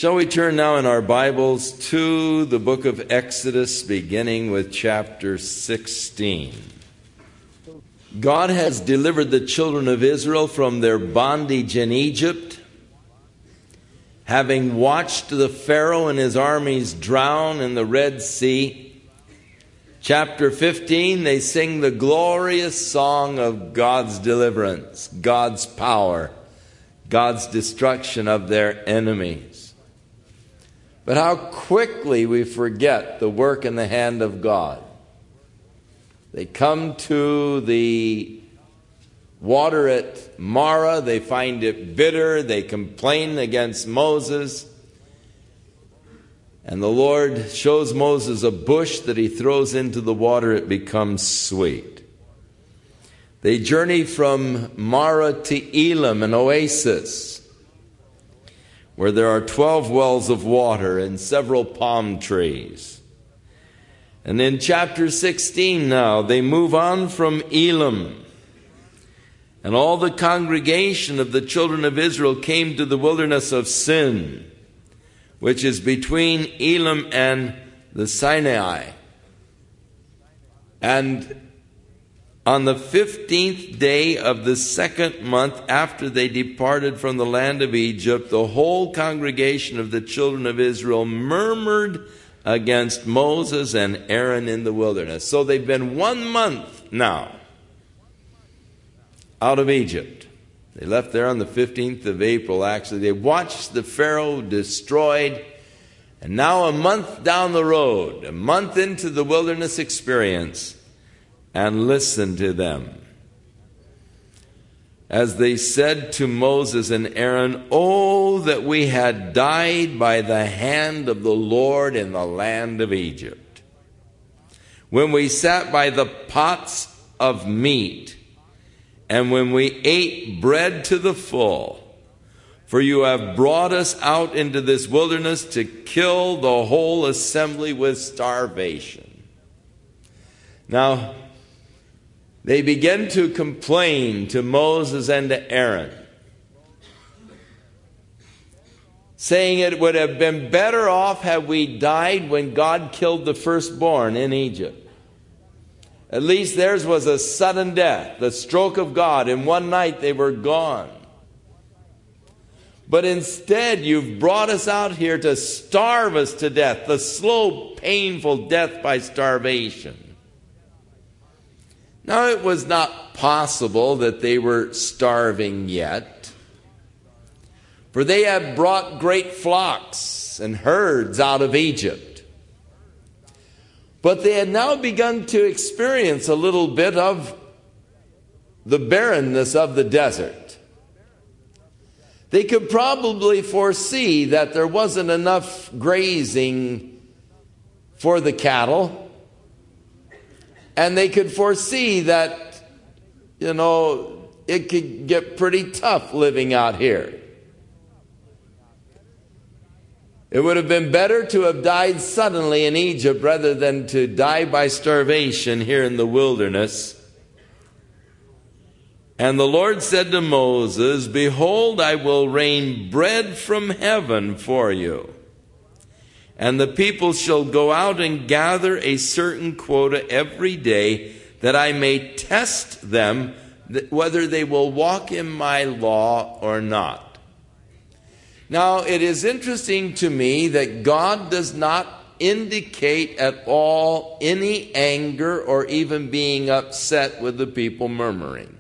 Shall we turn now in our Bibles to the book of Exodus, beginning with chapter 16. God has delivered the children of Israel from their bondage in Egypt, having watched the Pharaoh and his armies drown in the Red Sea. Chapter 15, they sing the glorious song of God's deliverance, God's power, God's destruction of their enemies. But how quickly we forget the work in the hand of God. They come to the water at Marah. They find it bitter. They complain against Moses. And the Lord shows Moses a bush that he throws into the water. It becomes sweet. They journey from Marah to Elim, an oasis, where there are 12 wells of water and several palm trees. And in chapter 16 now, they move on from Elim. And all the congregation of the children of Israel came to the wilderness of Sin, which is between Elim and the Sinai. And on the 15th day of the second month after they departed from the land of Egypt, the whole congregation of the children of Israel murmured against Moses and Aaron in the wilderness. So they've been 1 month now out of Egypt. They left there on the 15th of April, actually. They watched the Pharaoh destroyed. And now a month down the road, a month into the wilderness experience, and listen to them as they said to Moses and Aaron, "Oh, that we had died by the hand of the Lord in the land of Egypt, when we sat by the pots of meat, and when we ate bread to the full. For you have brought us out into this wilderness to kill the whole assembly with starvation." Now, they begin to complain to Moses and to Aaron, saying it would have been better off had we died when God killed the firstborn in Egypt. At least theirs was a sudden death, the stroke of God. In one night they were gone. But instead you've brought us out here to starve us to death, the slow, painful death by starvation. Now, it was not possible that they were starving yet, for they had brought great flocks and herds out of Egypt. But they had now begun to experience a little bit of the barrenness of the desert. They could probably foresee that there wasn't enough grazing for the cattle. And they could foresee that, it could get pretty tough living out here. It would have been better to have died suddenly in Egypt rather than to die by starvation here in the wilderness. And the Lord said to Moses, "Behold, I will rain bread from heaven for you. And the people shall go out and gather a certain quota every day, that I may test them whether they will walk in my law or not." Now, it is interesting to me that God does not indicate at all any anger or even being upset with the people murmuring.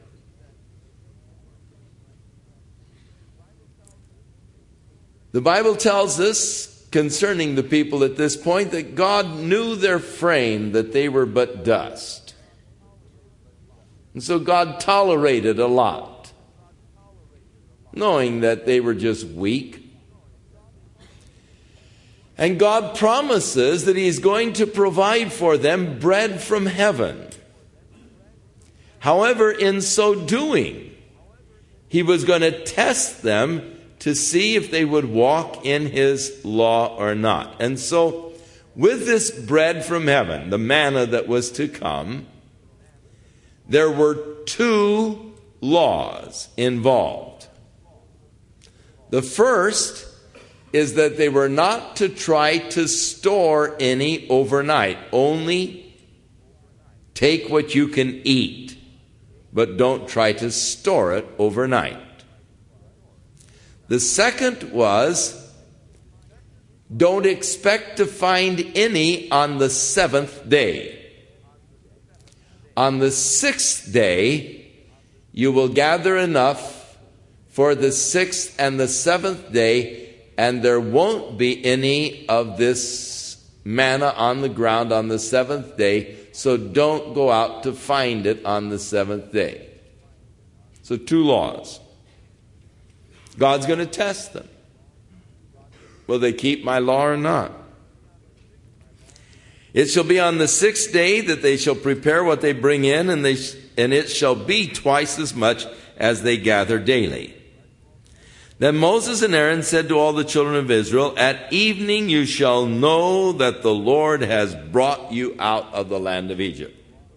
The Bible tells us concerning the people at this point that God knew their frame, that they were but dust. And so God tolerated a lot, knowing that they were just weak. And God promises that He's going to provide for them bread from heaven. However, in so doing, He was going to test them to see if they would walk in His law or not. And so, with this bread from heaven, the manna that was to come, there were 2 laws involved. The first is that they were not to try to store any overnight. Only take what you can eat, but don't try to store it overnight. The second was, don't expect to find any on the seventh day. On the sixth day, you will gather enough for the sixth and the seventh day, and there won't be any of this manna on the ground on the seventh day, so don't go out to find it on the seventh day. So 2 laws. God's going to test them. Will they keep my law or not? It shall be on the sixth day that they shall prepare what they bring in, and it shall be twice as much as they gather daily. Then Moses and Aaron said to all the children of Israel, at evening you shall know that the Lord has brought you out of the land of Egypt.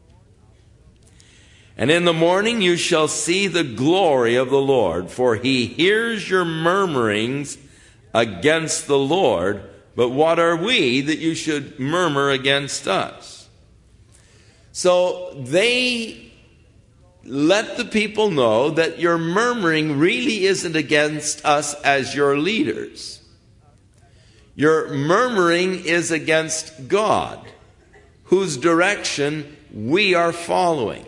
And in the morning you shall see the glory of the Lord, for he hears your murmurings against the Lord. But what are we that you should murmur against us? So they let the people know that your murmuring really isn't against us as your leaders. Your murmuring is against God, whose direction we are following.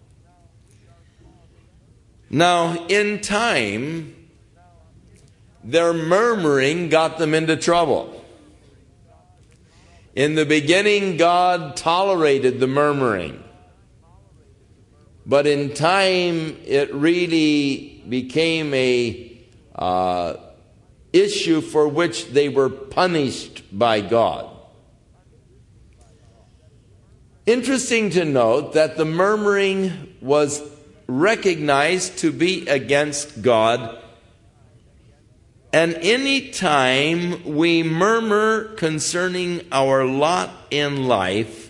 Now, in time, their murmuring got them into trouble. In the beginning, God tolerated the murmuring. But in time, it really became a issue for which they were punished by God. Interesting to note that the murmuring was recognized to be against God. And any time we murmur concerning our lot in life,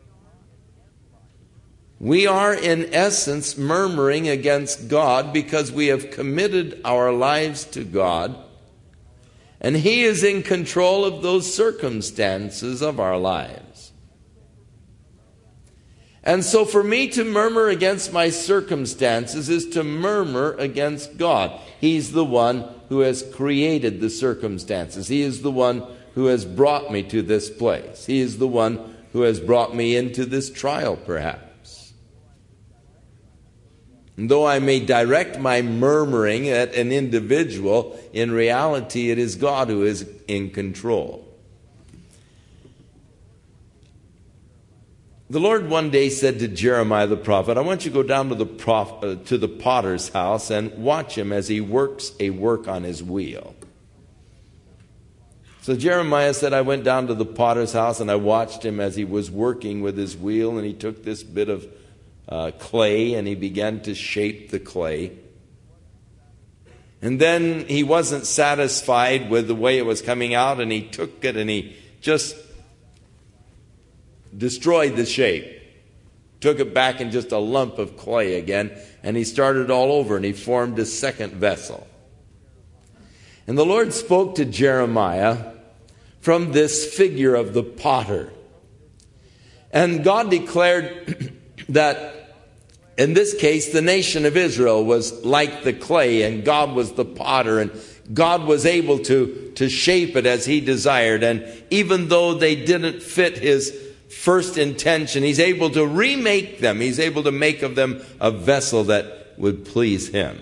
we are in essence murmuring against God, because we have committed our lives to God, and He is in control of those circumstances of our lives. And so for me to murmur against my circumstances is to murmur against God. He's the one who has created the circumstances. He is the one who has brought me to this place. He is the one who has brought me into this trial, perhaps. And though I may direct my murmuring at an individual, in reality it is God who is in control. The Lord one day said to Jeremiah the prophet, I want you to go down to the potter's house and watch him as he works a work on his wheel. So Jeremiah said, I went down to the potter's house and I watched him as he was working with his wheel, and he took this bit of clay and he began to shape the clay. And then he wasn't satisfied with the way it was coming out, and he took it and he just destroyed the shape, took it back in just a lump of clay again, and he started all over, and he formed a second vessel. And the Lord spoke to Jeremiah from this figure of the potter. And God declared that in this case the nation of Israel was like the clay, and God was the potter, and God was able to shape it as He desired. And even though they didn't fit His first intention, He's able to remake them. He's able to make of them a vessel that would please Him.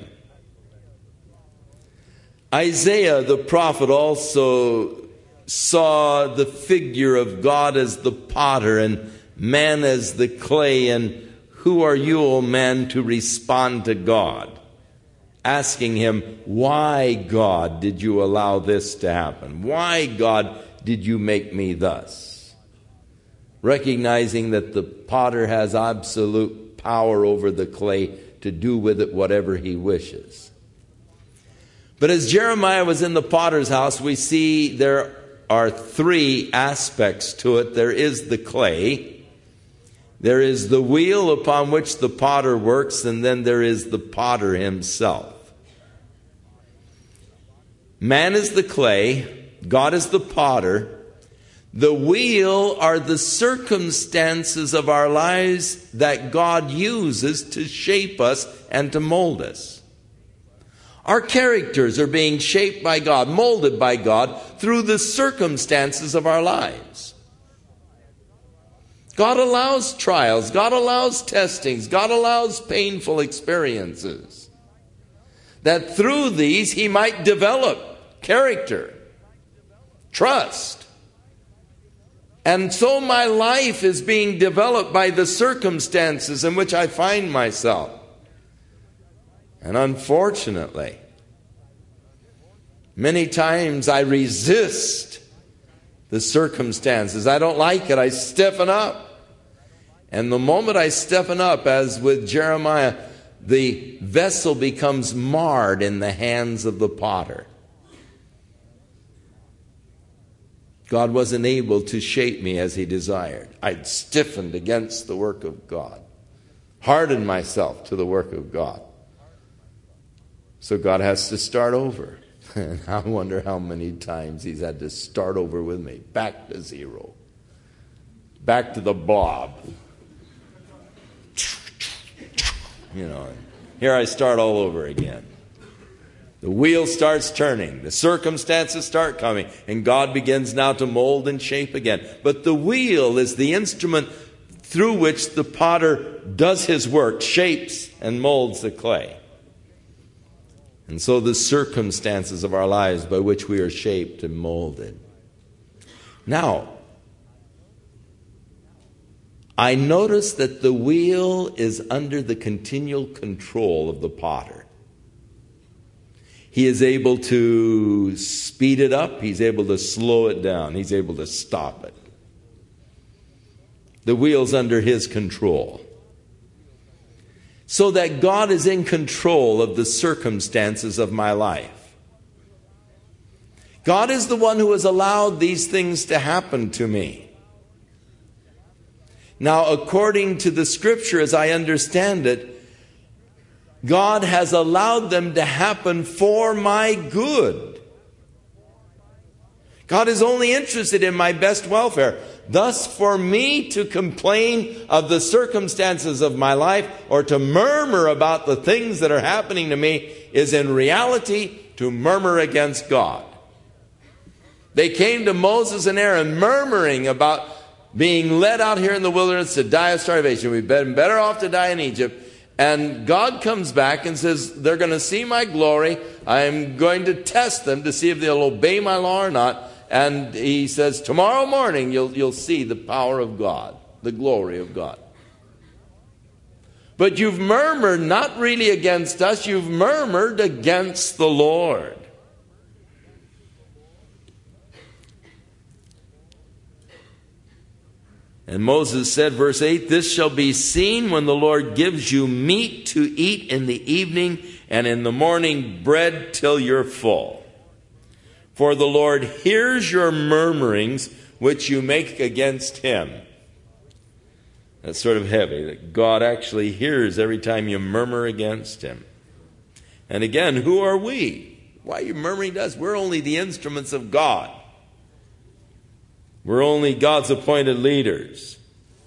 Isaiah the prophet also saw the figure of God as the potter and man as the clay. And who are you, O man, to respond to God? Asking Him, why, God, did you allow this to happen? Why, God, did you make me thus? Recognizing that the potter has absolute power over the clay to do with it whatever he wishes. But as Jeremiah was in the potter's house, we see there are 3 aspects to it. There is the clay, there is the wheel upon which the potter works, and then there is the potter himself. Man is the clay, God is the potter. The wheel are the circumstances of our lives that God uses to shape us and to mold us. Our characters are being shaped by God, molded by God through the circumstances of our lives. God allows trials, God allows testings, God allows painful experiences, that through these He might develop character, trust. And so my life is being developed by the circumstances in which I find myself. And unfortunately, many times I resist the circumstances. I don't like it. I stiffen up. And the moment I stiffen up, as with Jeremiah, the vessel becomes marred in the hands of the potter. God wasn't able to shape me as He desired. I'd stiffened against the work of God, hardened myself to the work of God. So God has to start over. And I wonder how many times He's had to start over with me. Back to zero. Back to the blob. Here I start all over again. The wheel starts turning. The circumstances start coming. And God begins now to mold and shape again. But the wheel is the instrument through which the potter does his work, shapes and molds the clay. And so the circumstances of our lives by which we are shaped and molded. Now, I notice that the wheel is under the continual control of the potter. He is able to speed it up. He's able to slow it down. He's able to stop it. The wheel's under His control. So that God is in control of the circumstances of my life. God is the one who has allowed these things to happen to me. Now, according to the Scripture, as I understand it, God has allowed them to happen for my good. God is only interested in my best welfare. Thus, for me to complain of the circumstances of my life or to murmur about the things that are happening to me is in reality to murmur against God. They came to Moses and Aaron murmuring about being led out here in the wilderness to die of starvation. We've been better off to die in Egypt. And God comes back and says, they're going to see my glory. I'm going to test them to see if they'll obey my law or not. And He says, tomorrow morning you'll see the power of God, the glory of God. But you've murmured not really against us, you've murmured against the Lord. And Moses said, verse 8, this shall be seen when the Lord gives you meat to eat in the evening, and in the morning bread till you're full. For the Lord hears your murmurings which you make against Him. That's sort of heavy, that God actually hears every time you murmur against Him. And again, who are we? Why are you murmuring to us? We're only the instruments of God. We're only God's appointed leaders.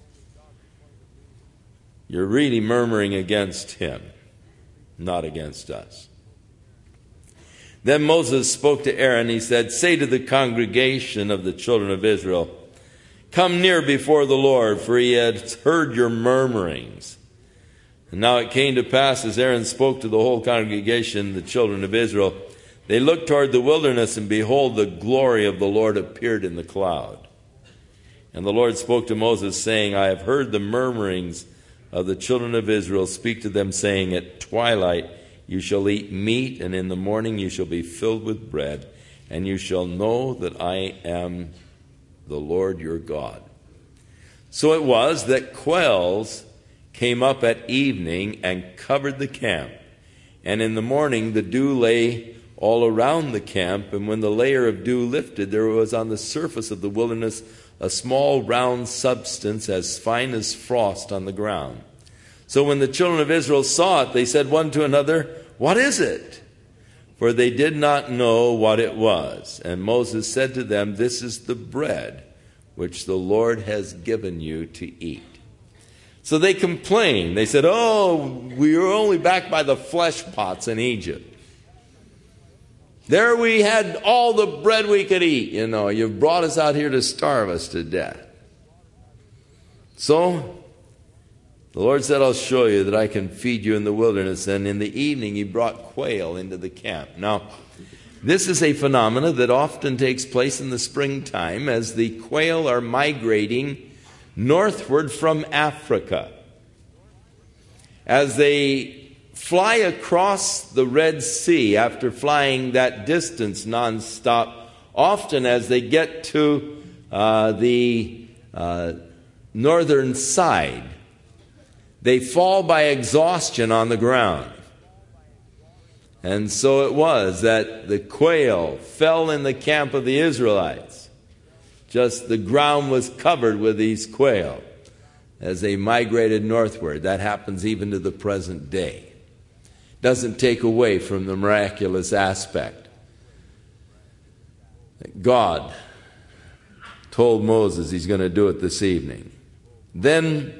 You're really murmuring against Him, not against us. Then Moses spoke to Aaron. He said, say to the congregation of the children of Israel, come near before the Lord, for He had heard your murmurings. And now it came to pass, as Aaron spoke to the whole congregation, the children of Israel, they looked toward the wilderness, and behold, the glory of the Lord appeared in the cloud. And the Lord spoke to Moses, saying, I have heard the murmurings of the children of Israel. Speak to them, saying, at twilight you shall eat meat, and in the morning you shall be filled with bread, and you shall know that I am the Lord your God. So it was that quails came up at evening and covered the camp. And in the morning the dew lay all around the camp, and when the layer of dew lifted, there was on the surface of the wilderness a small round substance as fine as frost on the ground. So when the children of Israel saw it, they said one to another, what is it? for they did not know what it was. And Moses said to them, "This is the bread which the Lord has given you to eat." So they complained. They said, "Oh, we were only back by the flesh pots in Egypt. There we had all the bread we could eat. You've brought us out here to starve us to death." So the Lord said, "I'll show you that I can feed you in the wilderness." And in the evening he brought quail into the camp. Now, this is a phenomenon that often takes place in the springtime as the quail are migrating northward from Africa. As they fly across the Red Sea after flying that distance nonstop, often as they get to the northern side, they fall by exhaustion on the ground. And so it was that the quail fell in the camp of the Israelites. Just the ground was covered with these quail as they migrated northward. That happens even to the present day. Doesn't take away from the miraculous aspect that God told Moses he's going to do it this evening. Then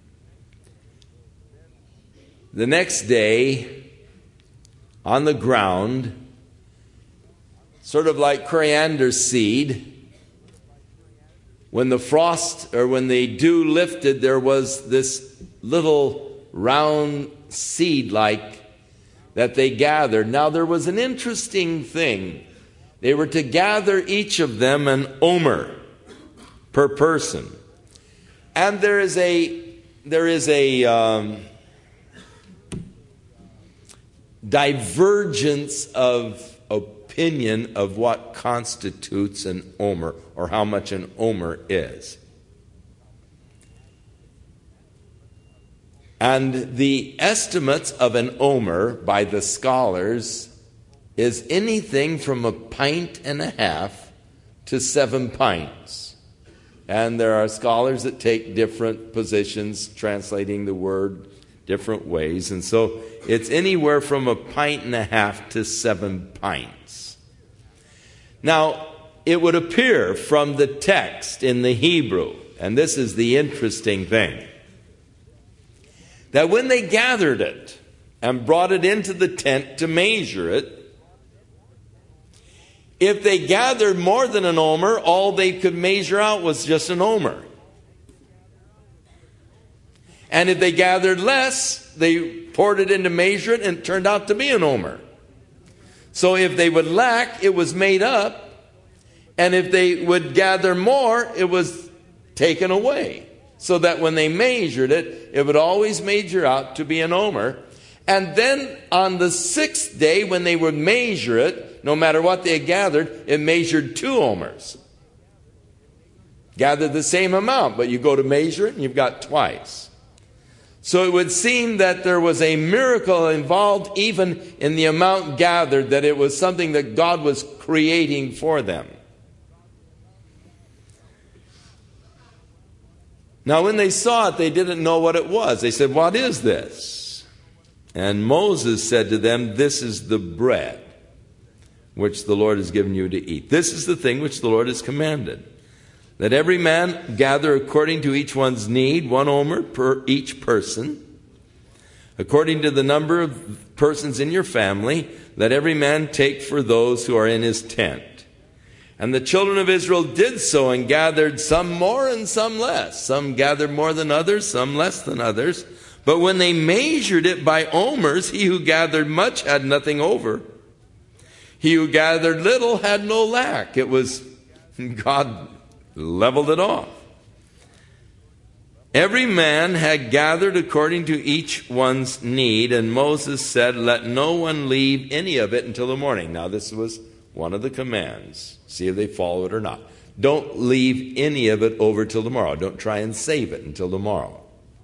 the next day, on the ground, sort of like coriander seed, when the frost or when the dew lifted, there was this little round seed-like that they gathered. Now there was an interesting thing. They were to gather each of them an omer per person. And there is a divergence of opinion of what constitutes an omer or how much an omer is. And the estimates of an omer by the scholars is anything from 1.5 pints to 7 pints. And there are scholars that take different positions, translating the word different ways. And so it's anywhere from 1.5 pints to 7 pints. Now, it would appear from the text in the Hebrew, and this is the interesting thing, that when they gathered it and brought it into the tent to measure it, if they gathered more than an omer, all they could measure out was just an omer. And if they gathered less, they poured it in to measure it, and it turned out to be an omer. So if they would lack, it was made up. And if they would gather more, it was taken away. So that when they measured it, it would always measure out to be an omer. And then on the 6th day, when they would measure it, no matter what they had gathered, it measured 2 omers. Gathered the same amount, but you go to measure it and you've got twice. So it would seem that there was a miracle involved even in the amount gathered, that it was something that God was creating for them. Now, when they saw it, they didn't know what it was. They said, "What is this?" And Moses said to them, "This is the bread which the Lord has given you to eat. This is the thing which the Lord has commanded. Let every man gather according to each one's need, 1 omer per each person. According to the number of persons in your family, let every man take for those who are in his tent." And the children of Israel did so and gathered, some more and some less. Some gathered more than others, some less than others. But when they measured it by omers, he who gathered much had nothing over. He who gathered little had no lack. It was, God leveled it off. Every man had gathered according to each one's need, and Moses said, "Let no one leave any of it until the morning." Now this was one of the commands. See if they follow it or not. Don't leave any of it over till tomorrow. Don't try and save it until tomorrow.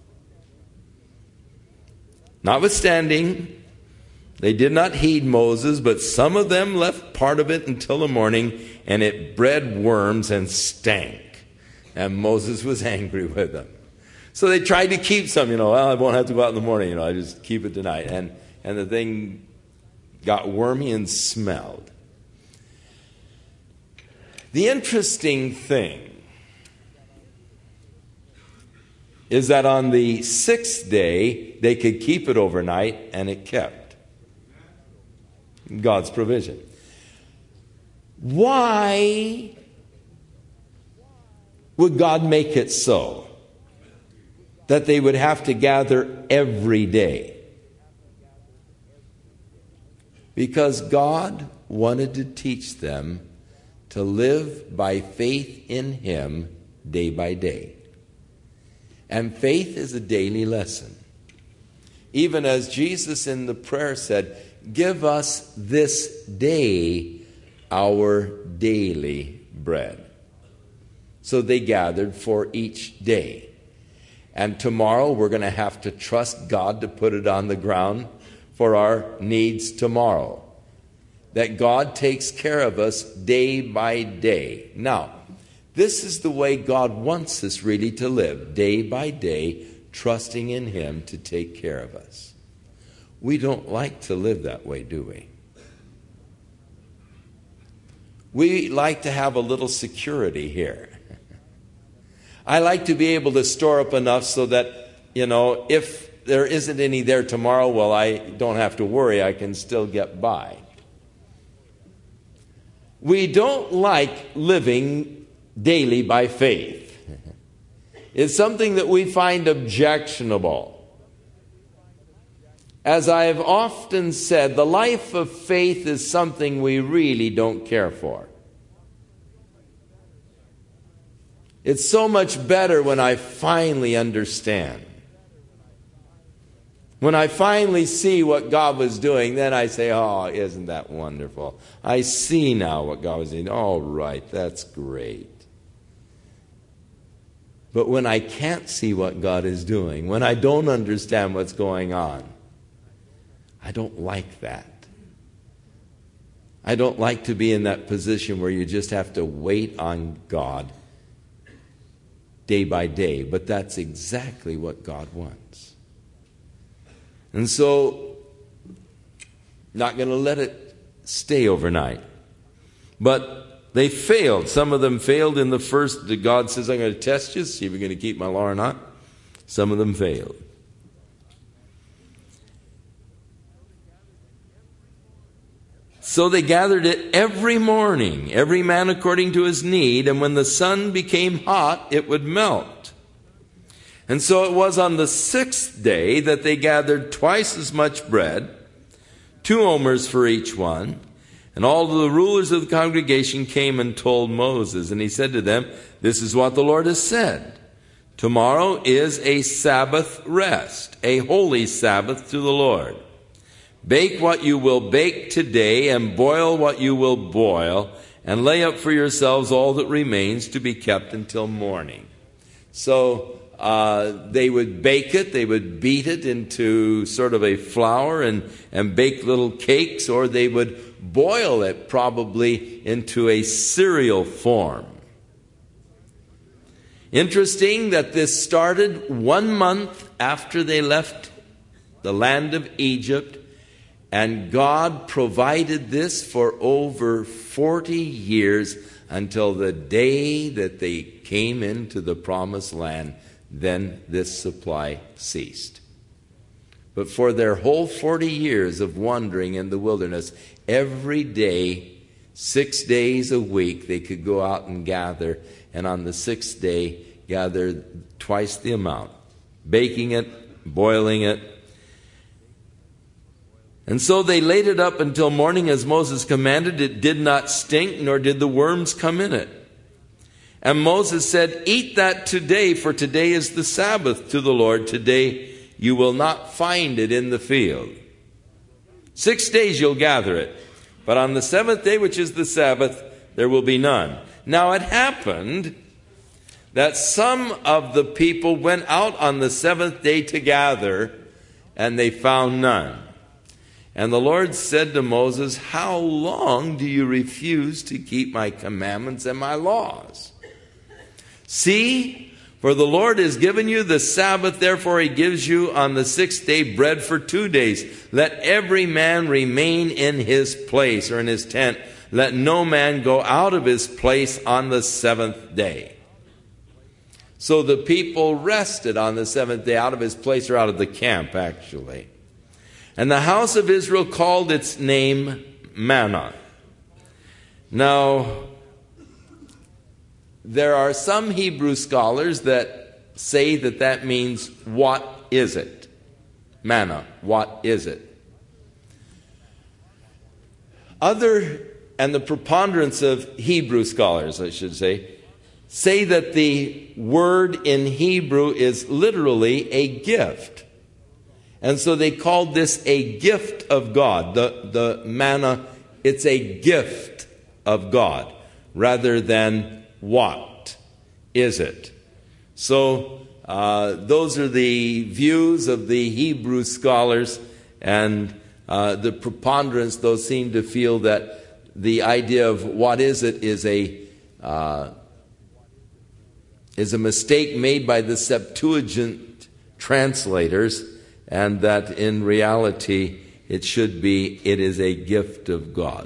Notwithstanding, they did not heed Moses, but some of them left part of it until the morning, and it bred worms and stank. And Moses was angry with them. So they tried to keep some, well, I won't have to go out in the morning, I just keep it tonight. And the thing got wormy and smelled. The interesting thing is that on the sixth day, they could keep it overnight, and it kept. God's provision. Why would God make it so that they would have to gather every day? Because God wanted to teach them to live by faith in Him day by day. And faith is a daily lesson. Even as Jesus in the prayer said, "Give us this day our daily bread." So they gathered for each day. And tomorrow we're going to have to trust God to put it on the ground for our needs tomorrow. That God takes care of us day by day. Now, this is the way God wants us really to live, day by day, trusting in Him to take care of us. We don't like to live that way, do we? We like to have a little security here. I like to be able to store up enough so that, if there isn't any there tomorrow, well, I don't have to worry. I can still get by. We don't like living daily by faith. It's something that we find objectionable. As I have often said, the life of faith is something we really don't care for. It's so much better when I finally understand. When I finally see what God was doing, then I say, "Oh, isn't that wonderful? I see now what God was doing. All right, that's great." But when I can't see what God is doing, when I don't understand what's going on, I don't like that. I don't like to be in that position where you just have to wait on God day by day. But that's exactly what God wants. And so, not going to let it stay overnight. But they failed. Some of them failed in the first. God says, "I'm going to test you, see if you're going to keep my law or not." Some of them failed. So they gathered it every morning, every man according to his need, and when the sun became hot, it would melt. And so it was on the sixth day that they gathered twice as much bread, 2 omers for each one. And all the rulers of the congregation came and told Moses. And he said to them, "This is what the Lord has said. Tomorrow is a Sabbath rest, a holy Sabbath to the Lord. Bake what you will bake today, and boil what you will boil, and lay up for yourselves all that remains to be kept until morning." So they would bake it, they would beat it into sort of a flour and bake little cakes, or they would boil it probably into a cereal form. Interesting that this started 1 month after they left the land of Egypt, and God provided this for over 40 years until the day that they came into the promised land. Then this supply ceased. But for their whole 40 years of wandering in the wilderness, every day, 6 days a week, they could go out and gather, and on the 6th day, gather twice the amount, baking it, boiling it. And so they laid it up until morning as Moses commanded. It did not stink, nor did the worms come in it. And Moses said, "Eat that today, for today is the Sabbath to the Lord. Today you will not find it in the field. 6 days you'll gather it, but on the 7th day, which is the Sabbath, there will be none." Now it happened that some of the people went out on the 7th day to gather, and they found none. And the Lord said to Moses, "How long do you refuse to keep my commandments and my laws? See, For the Lord has given you the Sabbath, therefore he gives you on the 6th day bread for 2 days. Let every man remain in his place," or in his tent. "Let no man go out of his place on the 7th day." So the people rested on the 7th day, out of his place, or out of the camp, actually. "And the house of Israel called its name manna." Now, there are some Hebrew scholars that say that that means, what is it? Manna, what is it? And the preponderance of Hebrew scholars, I should say that the word in Hebrew is literally a gift. And so they called this a gift of God. The manna, it's a gift of God, rather than what is it. So those are the views of the Hebrew scholars, and the preponderance, though, seem to feel that the idea of what is it is a mistake made by the Septuagint translators, and that in reality it is a gift of God.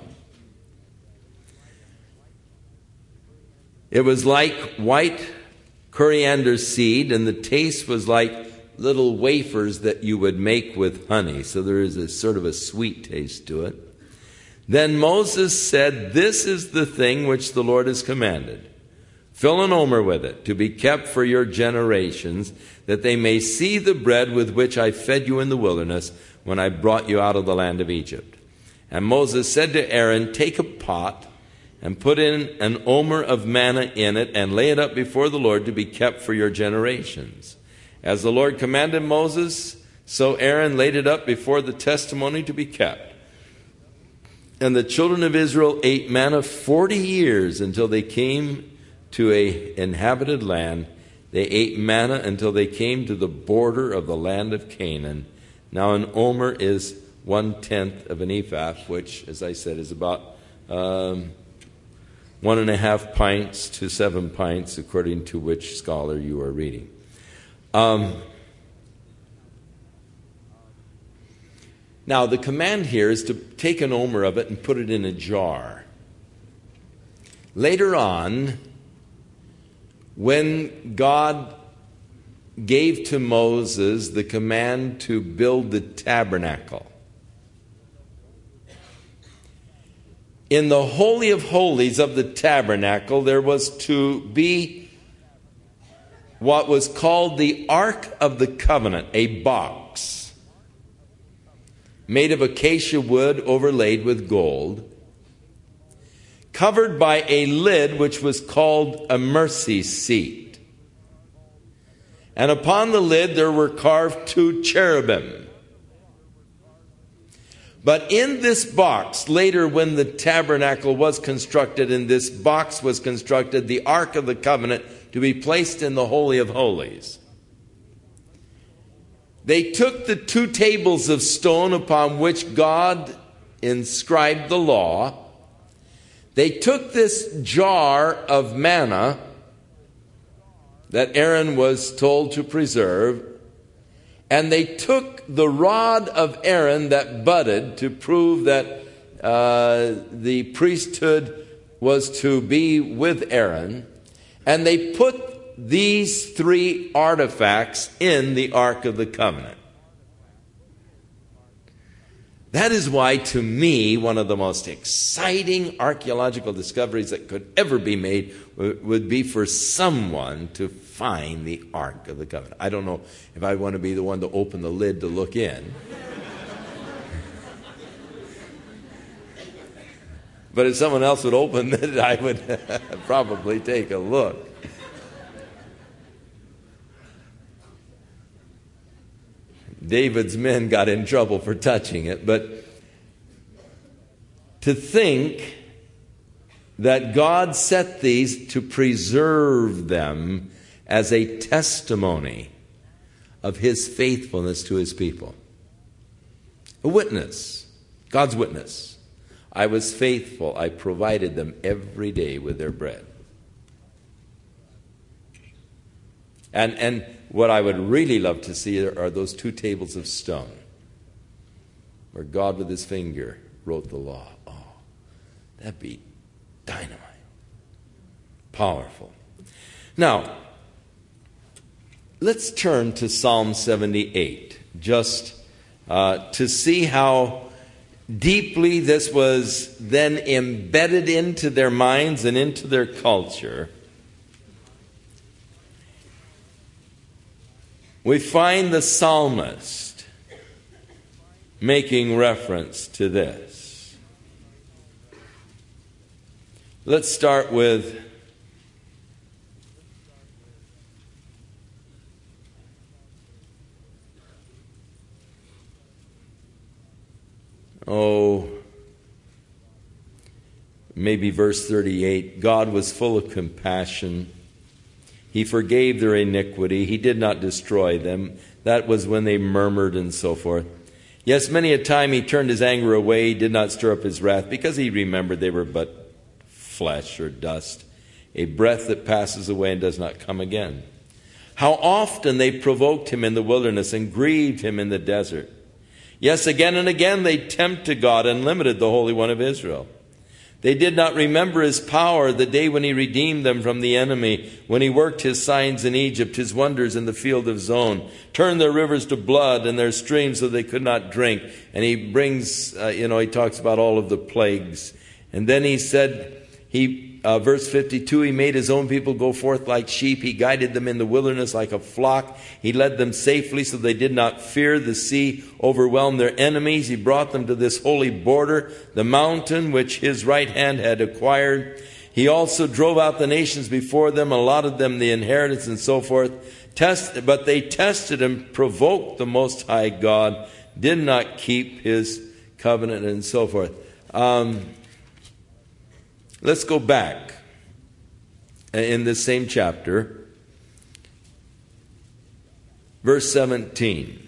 It was like white coriander seed, and the taste was like little wafers that you would make with honey. So there is a sort of a sweet taste to it. Then Moses said, "This is the thing which the Lord has commanded. Fill an omer with it, to be kept for your generations, that they may see the bread with which I fed you in the wilderness when I brought you out of the land of Egypt." And Moses said to Aaron, "Take a pot and put in an omer of manna in it, and lay it up before the Lord to be kept for your generations. As the Lord commanded Moses, so Aaron laid it up before the testimony to be kept. And the children of Israel ate manna 40 years until they came to an inhabited land. They ate manna until they came to the border of the land of Canaan. Now an omer is 1/10 of an ephah, which, as I said, is about 1.5 pints to 7 pints, according to which scholar you are reading. Now, the command here is to take an omer of it and put it in a jar. Later on, when God gave to Moses the command to build the tabernacle, in the Holy of Holies of the tabernacle, there was to be what was called the Ark of the Covenant, a box made of acacia wood overlaid with gold, covered by a lid which was called a mercy seat. And upon the lid there were carved 2 cherubim. But in this box, later when the tabernacle was constructed, and this box was constructed, the Ark of the Covenant, to be placed in the Holy of Holies, they took the 2 tables of stone upon which God inscribed the law. They took this jar of manna that Aaron was told to preserve, and they took the rod of Aaron that budded to prove that the priesthood was to be with Aaron, and they put these 3 artifacts in the Ark of the Covenant. That is why, to me, one of the most exciting archaeological discoveries that could ever be made would be for someone to find the Ark of the Covenant. I don't know if I want to be the one to open the lid to look in. But if someone else would open it, I would probably take a look. David's men got in trouble for touching it, but to think that God set these to preserve them as a testimony of His faithfulness to His people. A witness, God's witness. I was faithful. I provided them every day with their bread. And what I would really love to see are those 2 tables of stone where God with his finger wrote the law. Oh, that'd be dynamite. Powerful. Now, let's turn to Psalm 78, just to see how deeply this was then embedded into their minds and into their culture. We find the psalmist making reference to this. Let's start with maybe verse 38. God was full of compassion. He forgave their iniquity. He did not destroy them. That was when they murmured and so forth. Yes, many a time he turned his anger away. He did not stir up his wrath, because he remembered they were but flesh or dust, a breath that passes away and does not come again. How often they provoked him in the wilderness and grieved him in the desert. Yes, again and again they tempted God and limited the Holy One of Israel. They did not remember his power, the day when he redeemed them from the enemy, when he worked his signs in Egypt, his wonders in the field of Zon, turned their rivers to blood and their streams so they could not drink. And he brings, he talks about all of the plagues. And then he said, verse 52, he made his own people go forth like sheep. He guided them in the wilderness like a flock. He led them safely so they did not fear. The sea overwhelmed their enemies. He brought them to this holy border, the mountain which his right hand had acquired. He also drove out the nations before them, allotted them the inheritance and so forth. But they tested and provoked the Most High God, did not keep his covenant and so forth. Let's go back in this same chapter, verse 17.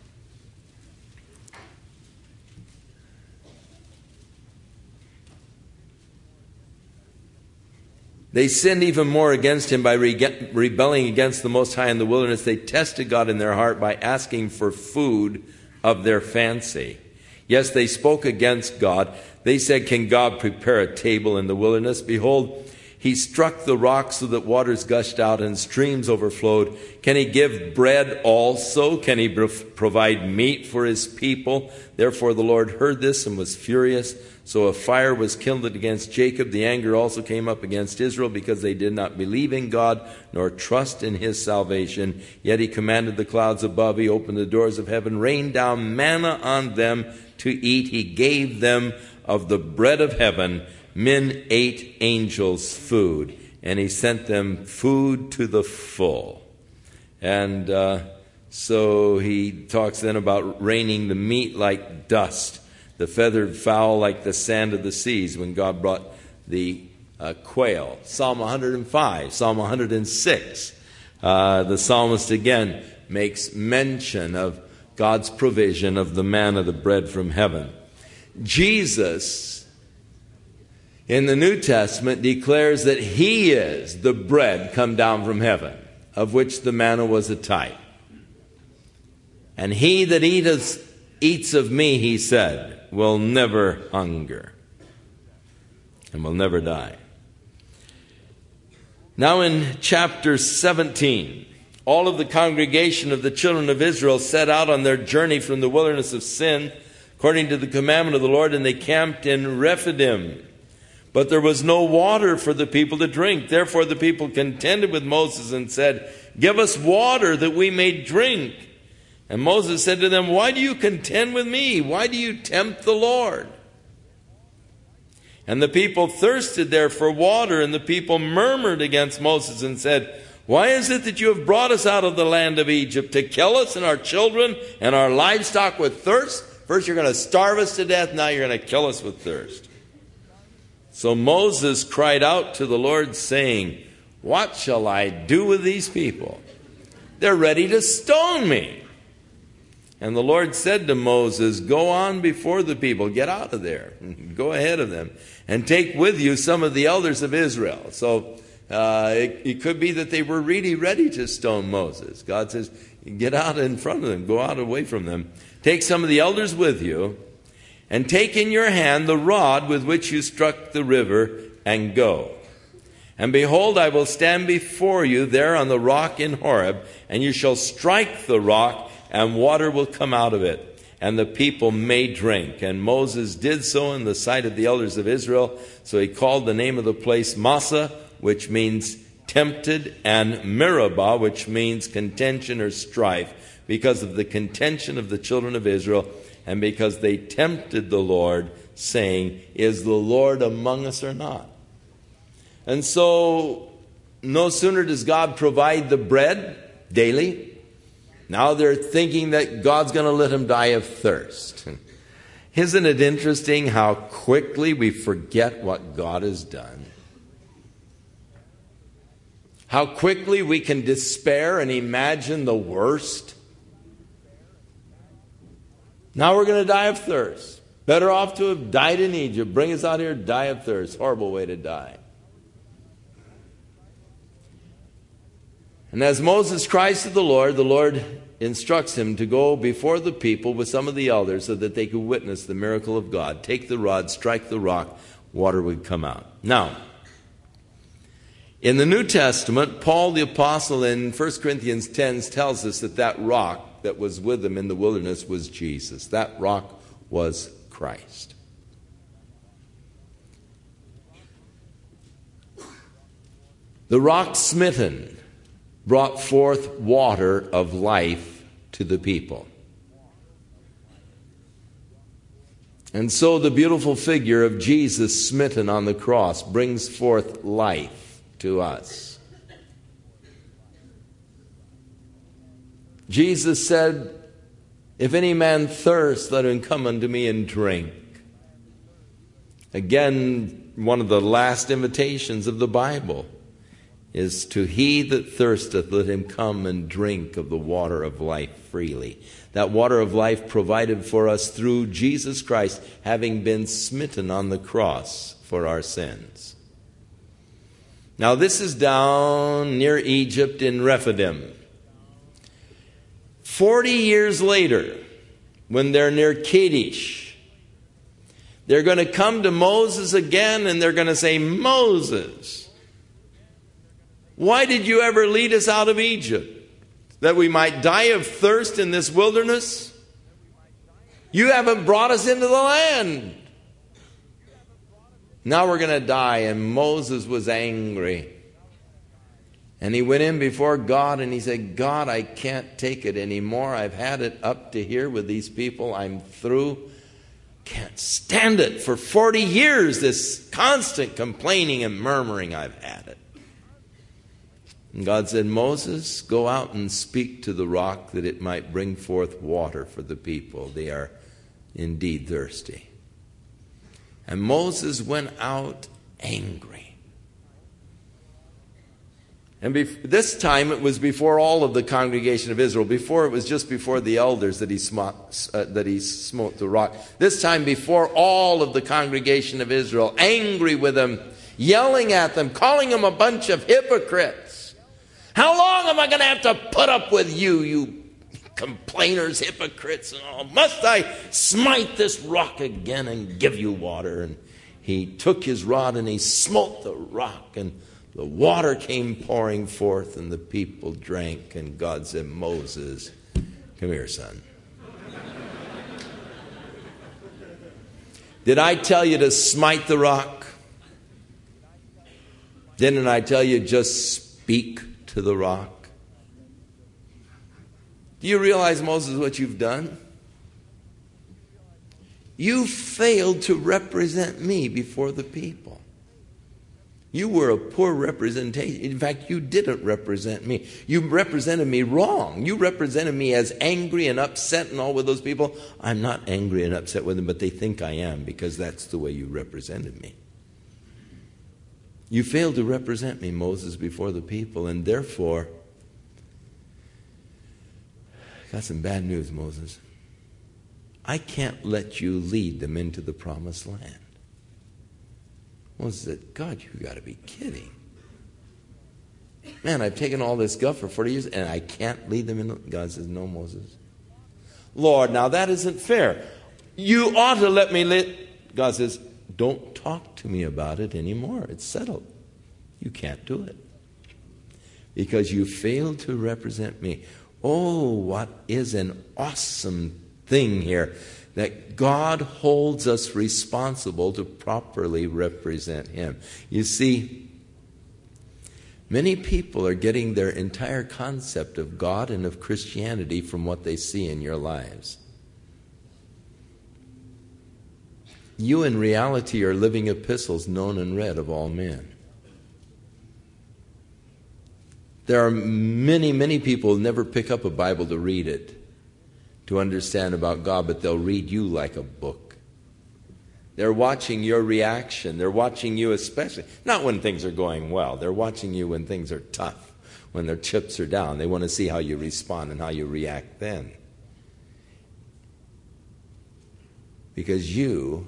They sinned even more against him by rebelling against the Most High in the wilderness. They tested God in their heart by asking for food of their fancy. Yes, they spoke against God. They said, can God prepare a table in the wilderness? Behold, he struck the rock so that waters gushed out and streams overflowed. Can he give bread also? Can he provide meat for his people? Therefore the Lord heard this and was furious. So a fire was kindled against Jacob. The anger also came up against Israel, because they did not believe in God nor trust in his salvation. Yet he commanded the clouds above. He opened the doors of heaven, rained down manna on them to eat. He gave them of the bread of heaven. Men ate angels' food, and he sent them food to the full. And so he talks then about raining the meat like dust, the feathered fowl like the sand of the seas, when God brought the quail. Psalm 105, Psalm 106. The psalmist again makes mention of God's provision of the manna, the bread from heaven. Jesus, in the New Testament, declares that he is the bread come down from heaven, of which the manna was a type. And he that eats of me, he said, will never hunger and will never die. Now in chapter 17, all of the congregation of the children of Israel set out on their journey from the wilderness of sin, according to the commandment of the Lord, and they camped in Rephidim. But there was no water for the people to drink. Therefore the people contended with Moses and said, give us water that we may drink. And Moses said to them, why do you contend with me? Why do you tempt the Lord? And the people thirsted there for water, and the people murmured against Moses and said, why is it that you have brought us out of the land of Egypt to kill us and our children and our livestock with thirst? First you're going to starve us to death, now you're going to kill us with thirst. So Moses cried out to the Lord, saying, what shall I do with these people? They're ready to stone me. And the Lord said to Moses, go on before the people, get out of there, go ahead of them, and take with you some of the elders of Israel. So It could be that they were really ready to stone Moses. God says, get out in front of them. Go out away from them. Take some of the elders with you, and take in your hand the rod with which you struck the river, and go. And behold, I will stand before you there on the rock in Horeb, and you shall strike the rock, and water will come out of it, and the people may drink. And Moses did so in the sight of the elders of Israel. So he called the name of the place Massah, which means tempted, and Meribah, which means contention or strife, because of the contention of the children of Israel, and because they tempted the Lord, saying, is the Lord among us or not? And so, no sooner does God provide the bread daily, now they're thinking that God's going to let them die of thirst. Isn't it interesting how quickly we forget what God has done? How quickly we can despair and imagine the worst? Now we're going to die of thirst. Better off to have died in Egypt. Bring us out here, die of thirst. Horrible way to die. And as Moses cries to the Lord instructs him to go before the people with some of the elders so that they could witness the miracle of God. Take the rod, strike the rock, water would come out. Now, in the New Testament, Paul the Apostle in 1 Corinthians 10 tells us that rock that was with them in the wilderness was Jesus. That rock was Christ. The rock smitten brought forth water of life to the people. And so the beautiful figure of Jesus smitten on the cross brings forth life to us. Jesus said, if any man thirst, let him come unto me and drink. Again, one of the last invitations of the Bible is to he that thirsteth, let him come and drink of the water of life freely. That water of life provided for us through Jesus Christ, having been smitten on the cross for our sins. Now this is down near Egypt in Rephidim. 40 years later, when they're near Kadesh, they're going to come to Moses again and they're going to say, Moses, why did you ever lead us out of Egypt? That we might die of thirst in this wilderness? You haven't brought us into the land. Now we're going to die. And Moses was angry. And he went in before God and he said, God, I can't take it anymore. I've had it up to here with these people. I'm through. Can't stand it. For 40 years, this constant complaining and murmuring, I've had it. And God said, Moses, go out and speak to the rock that it might bring forth water for the people. They are indeed thirsty. And Moses went out angry. And this time it was before all of the congregation of Israel. Before it was just before the elders that he smote the rock. This time before all of the congregation of Israel, angry with them, yelling at them, calling them a bunch of hypocrites. How long am I going to have to put up with you, you complainers, hypocrites, and all? Must I smite this rock again and give you water? And he took his rod and he smote the rock, and the water came pouring forth, and the people drank. And God said, Moses, come here, son. Did I tell you to smite the rock? Didn't I tell you just speak to the rock? Do you realize, Moses, what you've done? You failed to represent me before the people. You were a poor representation. In fact, you didn't represent me. You represented me wrong. You represented me as angry and upset and all with those people. I'm not angry and upset with them, but they think I am because that's the way you represented me. You failed to represent me, Moses, before the people, and therefore, got some bad news, Moses. I can't let you lead them into the promised land. Moses said, God, you've got to be kidding. Man, I've taken all this guff for 40 years and I can't lead them in. God says, no, Moses. Lord, now that isn't fair. You ought to let me lead. God says, don't talk to me about it anymore. It's settled. You can't do it. Because you failed to represent me. Oh, what is an awesome thing here. That God holds us responsible to properly represent Him. You see, many people are getting their entire concept of God and of Christianity from what they see in your lives. You in reality are living epistles known and read of all men. There are many, many people who never pick up a Bible to read it, to understand about God, but they'll read you like a book. They're watching your reaction. They're watching you especially, not when things are going well. They're watching you when things are tough, when their chips are down. They want to see how you respond and how you react then. Because you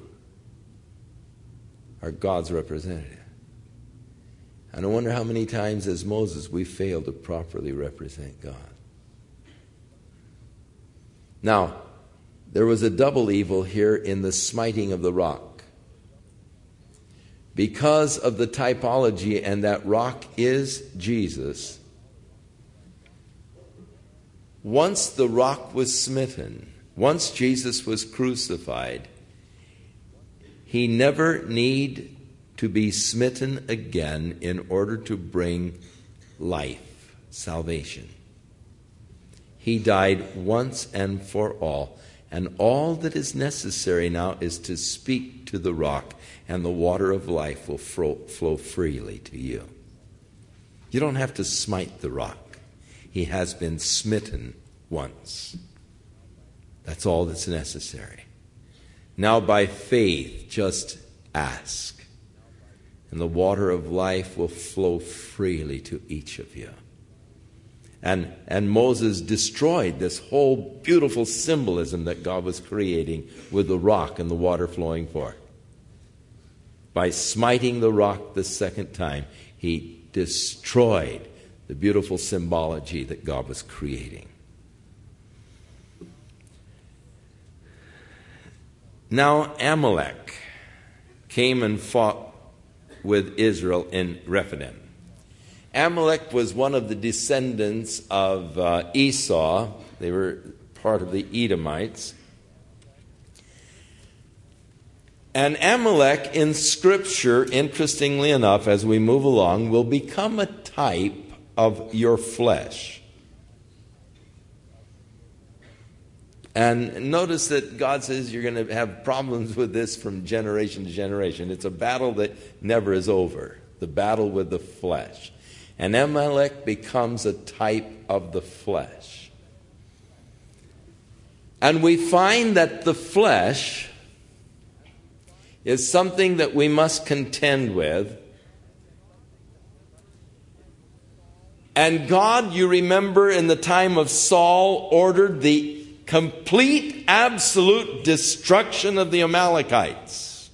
are God's representative. And I wonder how many times as Moses we fail to properly represent God. Now, there was a double evil here in the smiting of the rock. Because of the typology, and that rock is Jesus, once the rock was smitten, once Jesus was crucified, He never need to be smitten again in order to bring life, salvation. He died once and for all. And all that is necessary now is to speak to the rock, and the water of life will flow freely to you. You don't have to smite the rock. He has been smitten once. That's all that's necessary. Now by faith, just ask. And the water of life will flow freely to each of you. And Moses destroyed this whole beautiful symbolism that God was creating with the rock and the water flowing forth. By smiting the rock the second time, he destroyed the beautiful symbology that God was creating. Now Amalek came and fought with Israel in Rephidim. Amalek was one of the descendants of Esau. They were part of the Edomites. And Amalek in Scripture, interestingly enough, as we move along, will become a type of your flesh. And notice that God says you're going to have problems with this from generation to generation. It's a battle that never is over, the battle with the flesh. And Amalek becomes a type of the flesh. And we find that the flesh is something that we must contend with. And God, you remember, in the time of Saul, ordered the complete, absolute destruction of the Amalekites.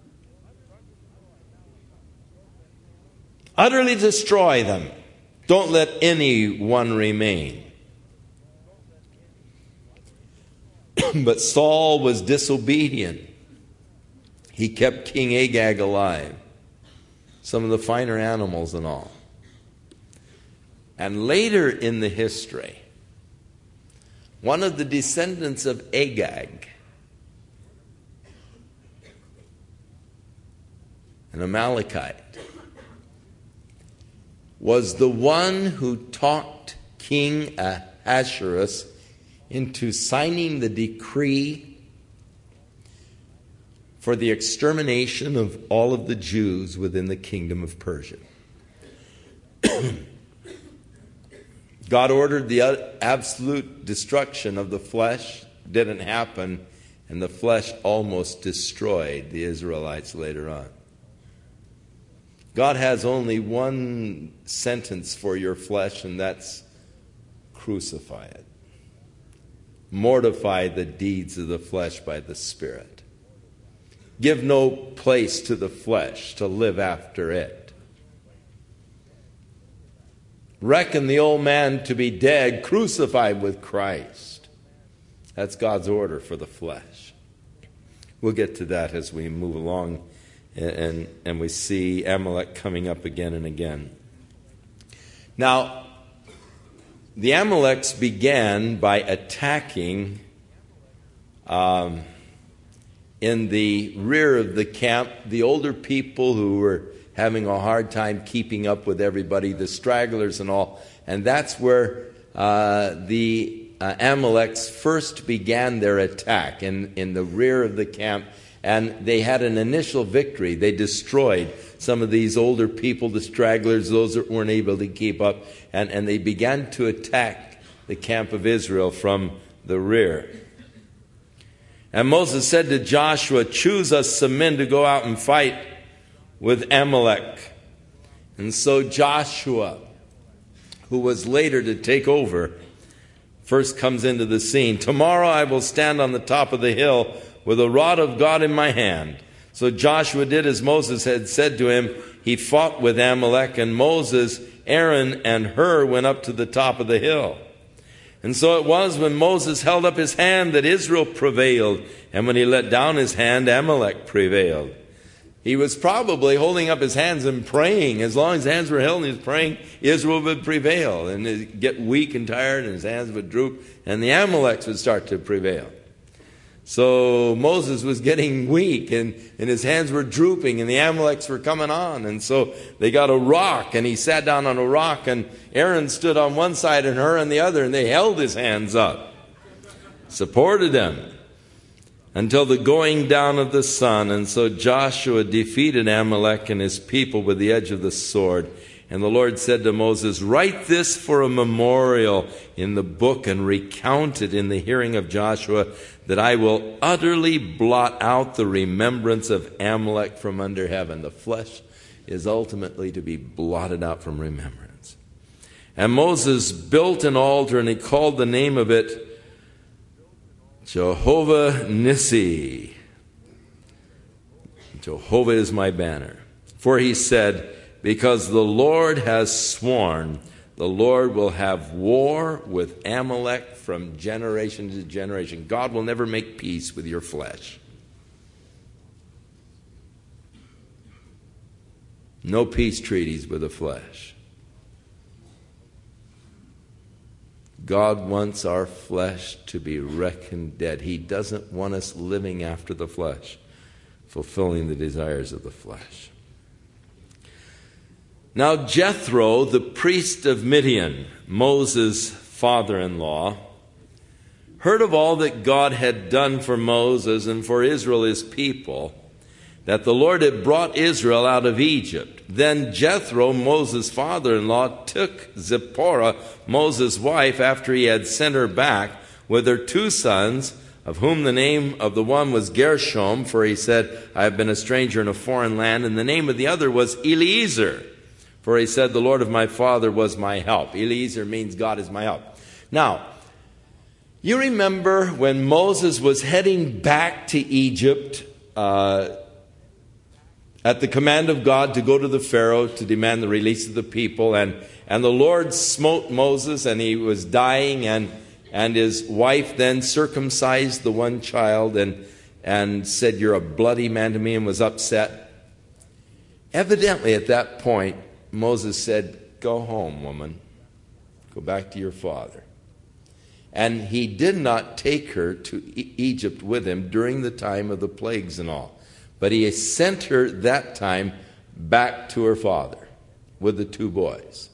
Utterly destroy them. Don't let anyone remain. But Saul was disobedient. He kept King Agag alive. Some of the finer animals and all. And later in the history, one of the descendants of Agag, an Amalekite, was the one who talked King Ahasuerus into signing the decree for the extermination of all of the Jews within the kingdom of Persia. God ordered the absolute destruction of the flesh. Didn't happen, and the flesh almost destroyed the Israelites later on. God has only one sentence for your flesh, and that's crucify it. Mortify the deeds of the flesh by the Spirit. Give no place to the flesh to live after it. Reckon the old man to be dead, crucified with Christ. That's God's order for the flesh. We'll get to that as we move along and we see Amalek coming up again and again. Now, the Amaleks began by attacking in the rear of the camp the older people who were having a hard time keeping up with everybody, the stragglers and all. And that's where the Amaleks first began their attack, in the rear of the camp. And they had an initial victory. They destroyed some of these older people, the stragglers, those that weren't able to keep up. And they began to attack the camp of Israel from the rear. And Moses said to Joshua, "Choose us some men to go out and fight with Amalek." And so Joshua, who was later to take over, first comes into the scene. "Tomorrow I will stand on the top of the hill with a rod of God in my hand." So Joshua did as Moses had said to him. He fought with Amalek, and Moses, Aaron, and Hur went up to the top of the hill. And so it was when Moses held up his hand that Israel prevailed, and when he let down his hand, Amalek prevailed. He was probably holding up his hands and praying. As long as his hands were held and he was praying, Israel would prevail. And he'd get weak and tired, and his hands would droop, and the Amaleks would start to prevail. So Moses was getting weak, and his hands were drooping, and the Amaleks were coming on. And so they got a rock, and he sat down on a rock, and Aaron stood on one side and Hur on the other, and they held his hands up, supported him, until the going down of the sun. And so Joshua defeated Amalek and his people with the edge of the sword. And the Lord said to Moses, "Write this for a memorial in the book and recount it in the hearing of Joshua, that I will utterly blot out the remembrance of Amalek from under heaven." The flesh is ultimately to be blotted out from remembrance. And Moses built an altar, and he called the name of it Jehovah Nissi. Jehovah is my banner. For he said, "Because the Lord has sworn, the Lord will have war with Amalek from generation to generation." God will never make peace with your flesh. No peace treaties with the flesh. God wants our flesh to be reckoned dead. He doesn't want us living after the flesh, fulfilling the desires of the flesh. Now Jethro, the priest of Midian, Moses' father-in-law, heard of all that God had done for Moses and for Israel, his people, that the Lord had brought Israel out of Egypt. Then Jethro, Moses' father-in-law, took Zipporah, Moses' wife, after he had sent her back, with her 2 sons, of whom the name of the one was Gershom, for he said, "I have been a stranger in a foreign land," and the name of the other was Eliezer, for he said, "The Lord of my father was my help." Eliezer means God is my help. Now, you remember when Moses was heading back to Egypt at the command of God to go to the Pharaoh to demand the release of the people, and the Lord smote Moses, and he was dying, and his wife then circumcised the one child and said, "You're a bloody man to me," and was upset. Evidently at that point, Moses said, "Go home, woman. Go back to your father." And he did not take her to Egypt with him during the time of the plagues and all. But he sent her that time back to her father with the 2 boys.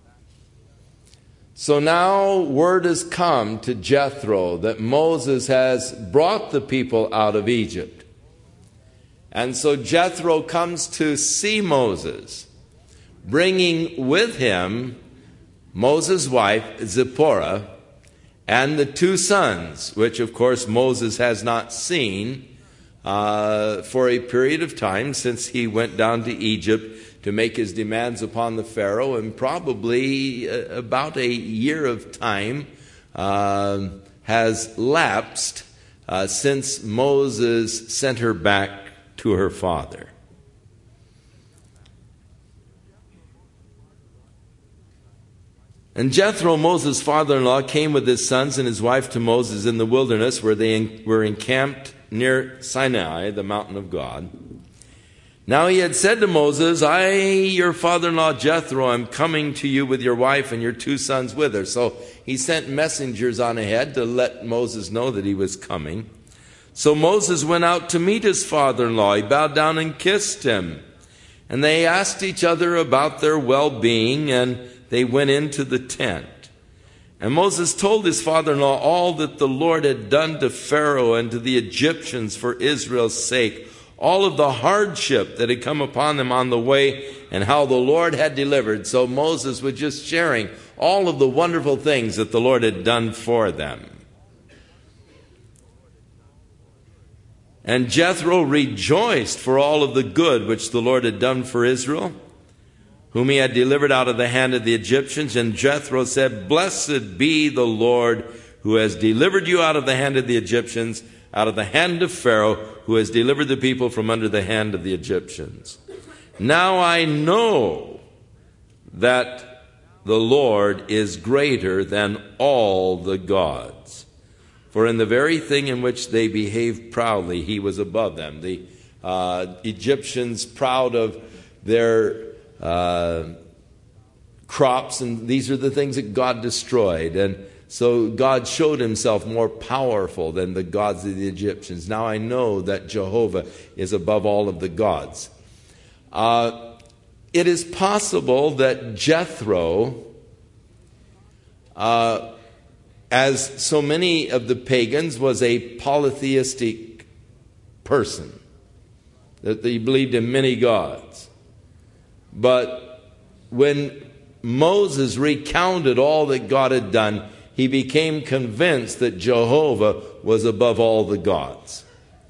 So now word has come to Jethro that Moses has brought the people out of Egypt. And so Jethro comes to see Moses, bringing with him Moses' wife, Zipporah, and the 2 sons, which of course Moses has not seen for a period of time since he went down to Egypt to make his demands upon the Pharaoh, and probably about a year of time has lapsed since Moses sent her back to her father. And Jethro, Moses' father-in-law, came with his sons and his wife to Moses in the wilderness, where they were encamped near Sinai, the mountain of God. Now he had said to Moses, I, your father-in-law Jethro, am coming to you with your wife and your 2 sons with her. So he sent messengers on ahead to let Moses know that he was coming. So Moses went out to meet his father-in-law. He bowed down and kissed him. And they asked each other about their well-being, and they went into the tent. And Moses told his father-in-law all that the Lord had done to Pharaoh and to the Egyptians for Israel's sake, all of the hardship that had come upon them on the way, and how the Lord had delivered. So Moses was just sharing all of the wonderful things that the Lord had done for them. And Jethro rejoiced for all of the good which the Lord had done for Israel, whom he had delivered out of the hand of the Egyptians. And Jethro said, Blessed be the Lord, who has delivered you out of the hand of the Egyptians, out of the hand of Pharaoh, who has delivered the people from under the hand of the Egyptians. Now I know that the Lord is greater than all the gods. For in the very thing in which they behaved proudly, he was above them. The Egyptians, proud of their crops, and these are the things that God destroyed. And so God showed himself more powerful than the gods of the Egyptians. Now I know that Jehovah is above all of the gods. It is possible that Jethro, as so many of the pagans, was a polytheistic person, that he believed in many gods. But when Moses recounted all that God had done, he became convinced that Jehovah was above all the gods.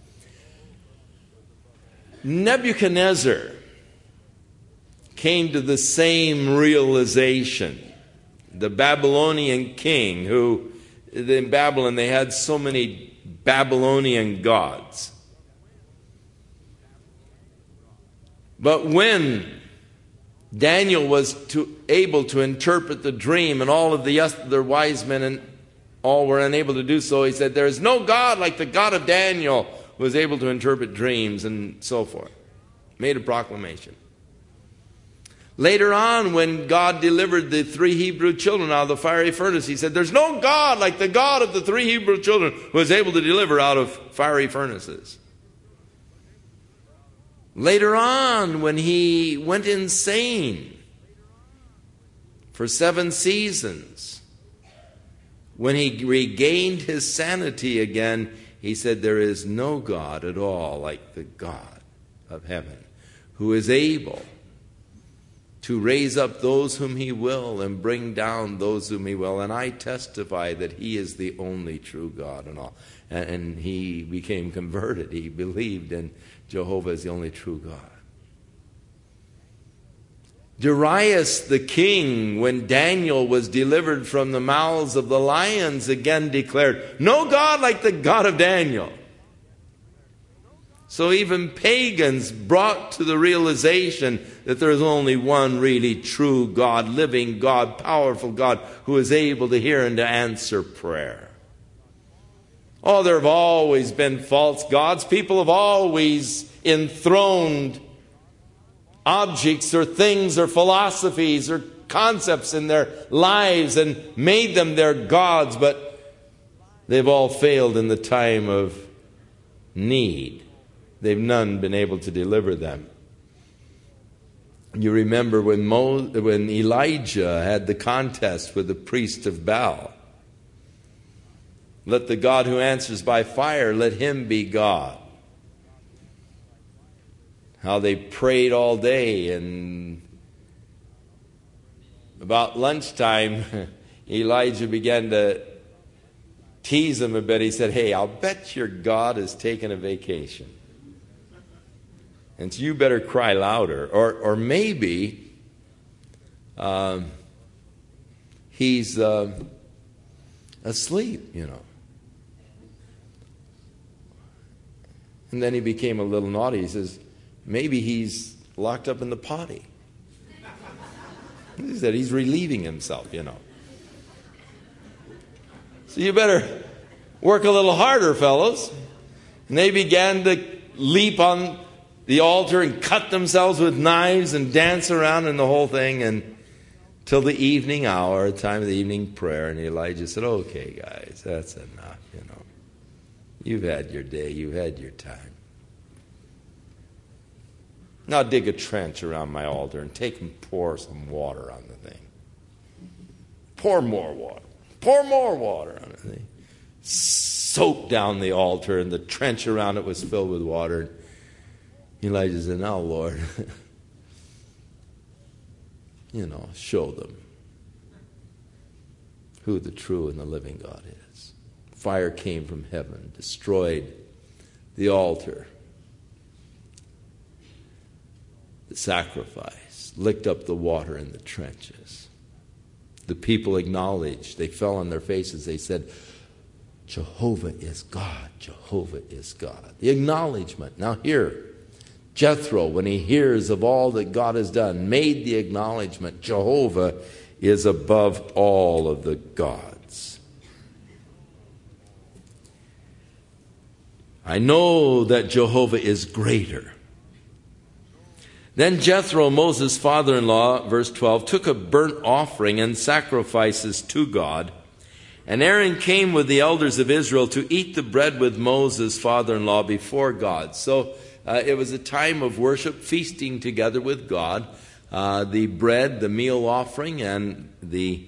Nebuchadnezzar came to the same realization. The Babylonian king, who in Babylon they had so many Babylonian gods. But when Daniel was able to interpret the dream, and all of the other wise men and all were unable to do so, he said, there is no God like the God of Daniel, who was able to interpret dreams, and so forth. Made a proclamation. Later on, when God delivered the 3 Hebrew children out of the fiery furnace, he said, there's no God like the God of the 3 Hebrew children, who was able to deliver out of fiery furnaces. Later on, when he went insane for 7 seasons, when he regained his sanity again, he said, there is no God at all like the God of heaven, who is able to raise up those whom he will and bring down those whom he will. And I testify that he is the only true God and all. And he became converted. He believed in Jehovah as the only true God. Darius the king, when Daniel was delivered from the mouths of the lions, again declared, no God like the God of Daniel. So even pagans brought to the realization that there is only one really true God, living God, powerful God, who is able to hear and to answer prayer. Oh, there have always been false gods. People have always enthroned objects or things or philosophies or concepts in their lives and made them their gods, but they've all failed in the time of need. They've none been able to deliver them. You remember when Elijah had the contest with the priest of Baal. Let the God who answers by fire, let him be God. How they prayed all day, and about lunchtime, Elijah began to tease him a bit. He said, hey, I'll bet your God is taking a vacation. And so you better cry louder. Or maybe he's asleep, you know. And then he became a little naughty. He says, maybe he's locked up in the potty. He said he's relieving himself, you know. So you better work a little harder, fellows. And they began to leap on the altar and cut themselves with knives and dance around and the whole thing, and till the evening hour, time of the evening prayer. And Elijah said, okay, guys, that's enough, You've had your day. You've had your time. Now dig a trench around my altar and take and pour some water on the thing. Pour more water. Pour more water on the thing. Soaked down the altar, and the trench around it was filled with water. Elijah said, now, Lord, show them who the true and the living God is. Fire came from heaven, destroyed the altar, the sacrifice, licked up the water in the trenches. The people acknowledged. They fell on their faces. They said, Jehovah is God. Jehovah is God. The acknowledgement. Now here, Jethro, when he hears of all that God has done, made the acknowledgement, Jehovah is above all of the gods. I know that Jehovah is greater. Then Jethro, Moses' father-in-law, verse 12, took a burnt offering and sacrifices to God. And Aaron came with the elders of Israel to eat the bread with Moses' father-in-law before God. So it was a time of worship, feasting together with God. The bread, the meal offering, and the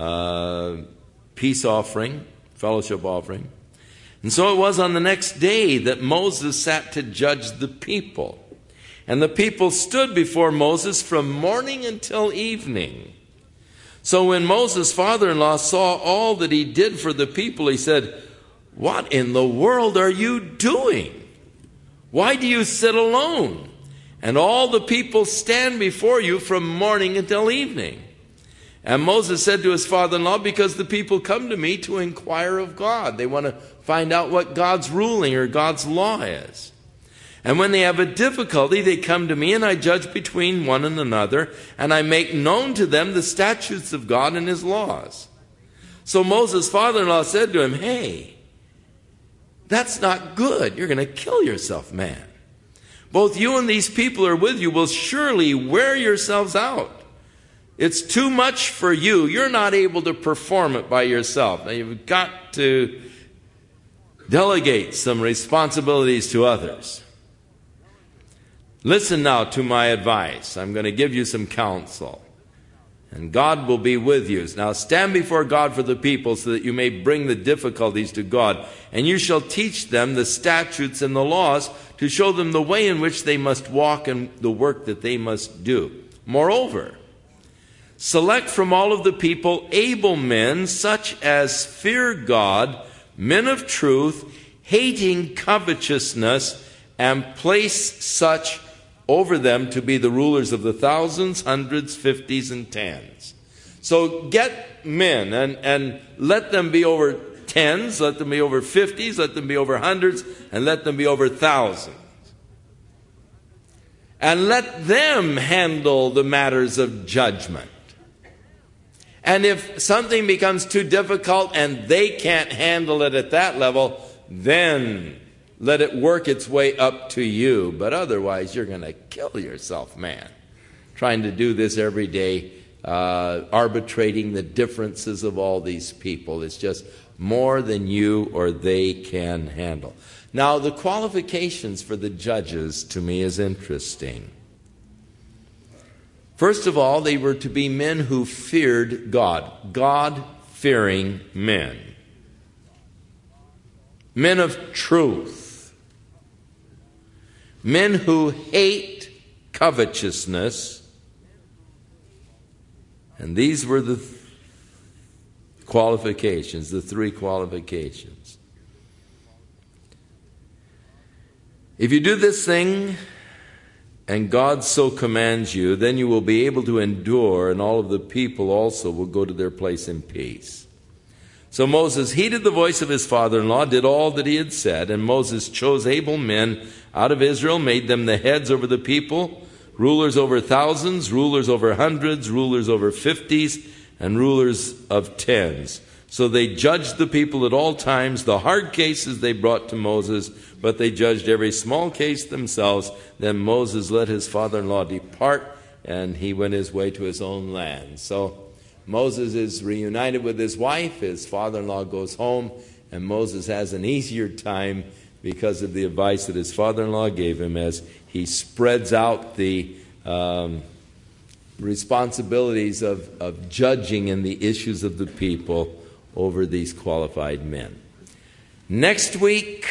peace offering, fellowship offering. And so it was on the next day that Moses sat to judge the people. And the people stood before Moses from morning until evening. So when Moses' father-in-law saw all that he did for the people, he said, "What in the world are you doing? Why do you sit alone? And all the people stand before you from morning until evening." And Moses said to his father-in-law, "Because the people come to me to inquire of God." They want to find out what God's ruling or God's law is. "And when they have a difficulty, they come to me, and I judge between one and another, and I make known to them the statutes of God and his laws." So Moses' father-in-law said to him, "Hey, that's not good. You're going to kill yourself, man. Both you and these people who are with you will surely wear yourselves out. It's too much for you. You're not able to perform it by yourself. Now you've got to delegate some responsibilities to others. Listen now to my advice. I'm going to give you some counsel. And God will be with you. Now stand before God for the people so that you may bring the difficulties to God. And you shall teach them the statutes and the laws to show them the way in which they must walk and the work that they must do. Moreover, select from all of the people able men such as fear God, men of truth, hating covetousness, and place such over them to be the rulers of the thousands, hundreds, fifties, and tens. So get men and let them be over tens, let them be over fifties, let them be over hundreds, and let them be over thousands. And let them handle the matters of judgment. And if something becomes too difficult and they can't handle it at that level, then let it work its way up to you. But otherwise, you're going to kill yourself, man, trying to do this every day, arbitrating the differences of all these people. It's just more than you or they can handle. Now, the qualifications for the judges, to me, is interesting. First of all, they were to be men who feared God, God-fearing men. Men of truth. Men who hate covetousness. And these were the qualifications, the three qualifications. If you do this thing, and God so commands you, then you will be able to endure, and all of the people also will go to their place in peace. So Moses heeded the voice of his father-in-law, did all that he had said, and Moses chose able men out of Israel, made them the heads over the people, rulers over thousands, rulers over hundreds, rulers over fifties, and rulers of tens. So they judged the people at all times. The hard cases they brought to Moses, but they judged every small case themselves. Then Moses let his father-in-law depart, and he went his way to his own land. So Moses is reunited with his wife. His father-in-law goes home, and Moses has an easier time because of the advice that his father-in-law gave him as he spreads out the responsibilities of judging in the issues of the people over these qualified men. Next week,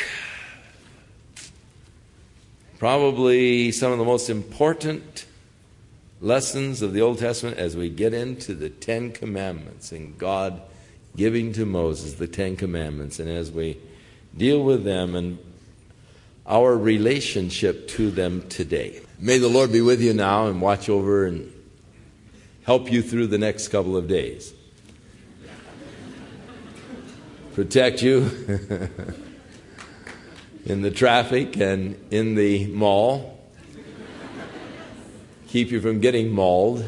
probably some of the most important lessons of the Old Testament as we get into the Ten Commandments and God giving to Moses the Ten Commandments, and as we deal with them and our relationship to them today. May the Lord be with you now and watch over and help you through the next couple of days. Protect you in the traffic and in the mall. Keep you from getting mauled.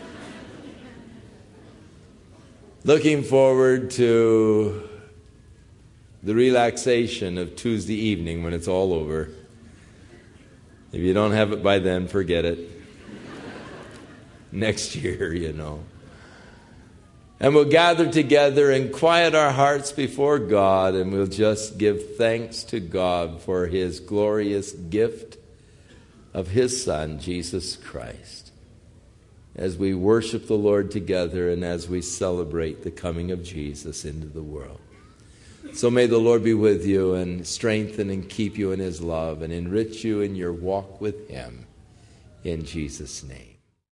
Looking forward to the relaxation of Tuesday evening when it's all over. If you don't have it by then, forget it. Next year, you know. And we'll gather together and quiet our hearts before God, and we'll just give thanks to God for His glorious gift of His Son, Jesus Christ, as we worship the Lord together and as we celebrate the coming of Jesus into the world. So may the Lord be with you and strengthen and keep you in His love and enrich you in your walk with Him, in Jesus' name.